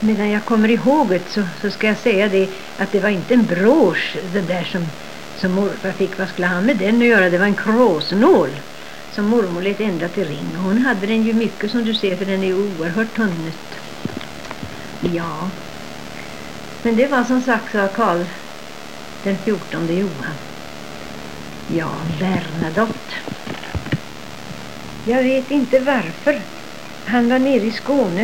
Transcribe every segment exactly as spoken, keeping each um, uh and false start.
Medan jag kommer ihåg det så, så ska jag säga det att det var inte en brosch det där som, som morfar fick. Vad skulle han med den att göra? Det var en kråsnål som mormor lät ända till ring. Hon hade den ju mycket som du ser, för den är oerhört tunnet. Ja. Men det var som sagt så Karl den fjortonde Johan. Ja, Bernadotte. Jag vet inte varför han var nere i Skåne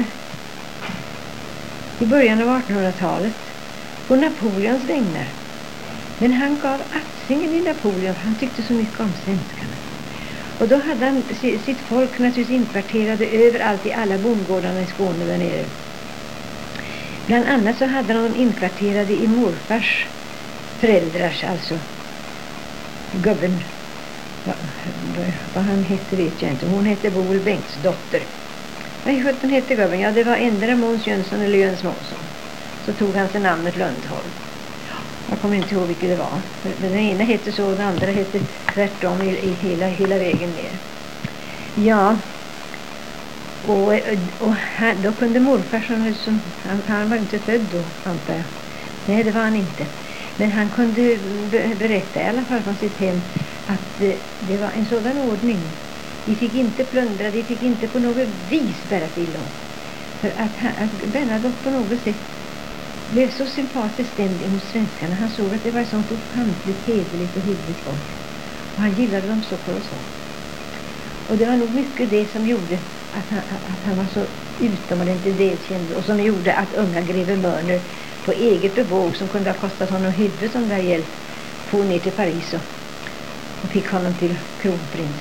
i början av artonhundratalet på Napoleons vägnar. Men han gav aktingen i Napoleon, för han tyckte så mycket om svenskarna. Och då hade han sitt folk naturligtvis inkvarterade överallt i alla bondgårdarna i Skåne där nere. Bland annat så hade de inkvarterade i morfars föräldrars, alltså gubben, vad, vad han hette vet jag inte. Hon hette Boel Bengtsdotter. Vad sjutton hette gubben? Ja, det var ändra Måns Jönsson eller Jöns Månsson. Så tog han sig namnet Lundholm. Jag kommer inte ihåg vilket det var. Den ena hette så och den andra hette tvärtom i, i hela, hela vägen ner. Ja, och, och här, då kunde morfar, som, han, han var inte född då, antar jag. Nej, det var han inte. Men han kunde be, berätta i alla fall från sitt hem att det, det var en sådan ordning. Vi fick inte plundra, vi fick inte på något vis bära till dem. För att, att Bernadotte på något sätt blev så sympatiskt stämd hos svenskarna. Han såg att det var sånt ofantligt hederligt och hyggligt folk. Och han gillade dem så kolossalt. Och det var nog mycket det som gjorde att han, att han var så utomordentligt delkänd. Och som gjorde att unga greve Mörner på eget bevåg, som kunde ha kostat honom huvudet som där hjälp, få ner till Paris och, och fick honom till kronprins.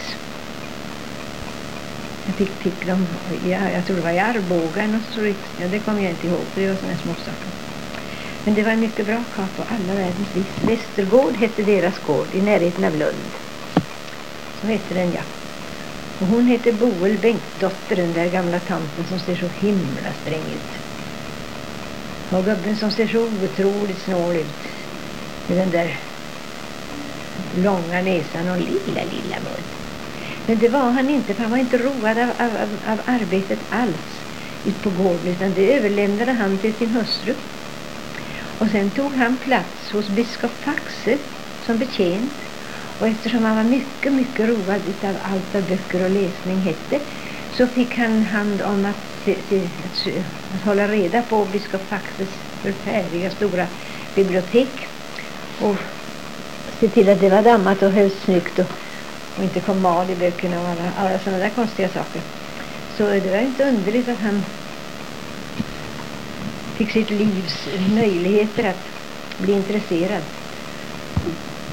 Jag fick, fick dem, ja, jag tror det var i Arboga eller något så riktigt. Ja, det kommer jag inte ihåg, för det var sådana små saker. Men det var en mycket bra kap på alla världens vis. Västergård hette deras gård i närheten av Lund. Så hette den, ja. Och hon hette Boel Bengtsdotter, den där gamla tanten som ser så himla sträng ut. Och gubben som ser så otroligt snål ut. Med den där långa näsan och lilla, lilla mun. Men det var han inte, för han var inte road av, av, av, av arbetet alls ut på gården, utan det överlämnade han till sin hustru. Och sen tog han plats hos biskop Faxe som betjänt. Och eftersom han var mycket, mycket road utav allt vad böcker och läsning hette, så fick han hand om att, se, se, att, att hålla reda på biskop Faxes förfärliga stora bibliotek. Och se till att det var dammat och hölls snyggt och, och inte kom mal i böckerna och alla, alla sådana där konstiga saker. Så det var inte underligt att han fick sitt livs möjligheter att bli intresserad